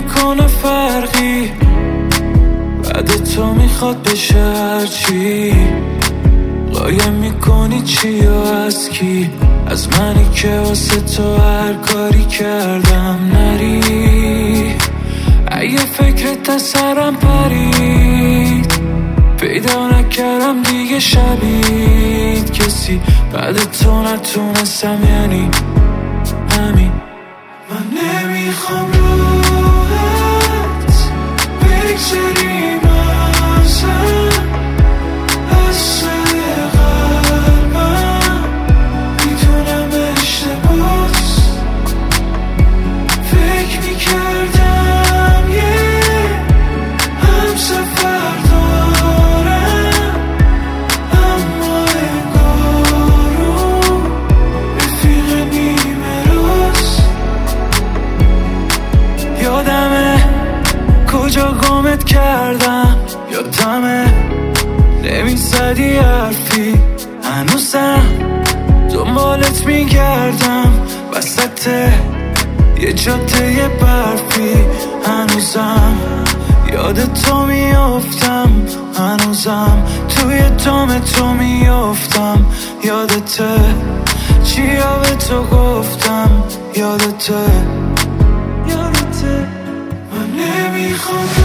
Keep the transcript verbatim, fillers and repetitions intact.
نمیکنه فرقی، بعد تو میخواد بشه هرچی. قایم میکنی چی و از کی؟ از منی که واسه تو هر کاری کردم نری. اگه فکرت از سرم پرید، پیدا نکردم دیگه شبید کسی بعد تو نتونستم، یعنی همین. من نمیخوام روحت بگذریم ازم، از سر قلبم میتونم اشتباس. فکر میکردم یه هم سفر دارم، اما انگارون رفیق نیمه راست. یادمه کجا گمت کردم، یادمه نمیزدی حرفی، هنوزم دنبالت میگردم وسط یه جاده برفی. هنوزم یاد تو میافتم، هنوزم توی دام تو میافتم. یادته چیا به تو گفتم، یادته یادته. من نمیخوام